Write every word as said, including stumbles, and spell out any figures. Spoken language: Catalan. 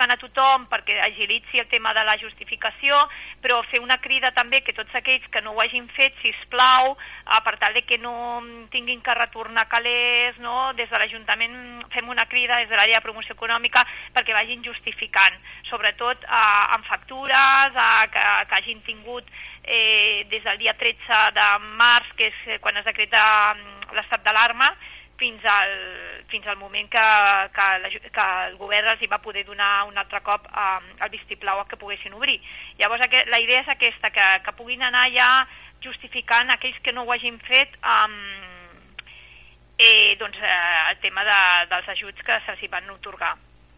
notificant a tothom perquè agilitzi el tema de la justificació, però fer una crida també que tots aquells que no ho hagin fet, sisplau, eh, per tal de que no tinguin que retornar calés, no? Des de l'Ajuntament fem una crida des de l'àrea de promoció econòmica perquè vagin justificant, sobretot eh, amb factures eh, que, que hagin tingut eh, des del dia tretze de març, que és quan es decreta l'estat d'alarma, fins al, fins al moment que, que, la, que el govern els hi va poder donar un altre cop eh, el vistiplau a que poguessin obrir. Llavors aquest, la idea és aquesta, que, que puguin anar ja justificant aquells que no ho hagin fet eh, eh, doncs, eh, el tema de, dels ajuts que se'ls van atorgar.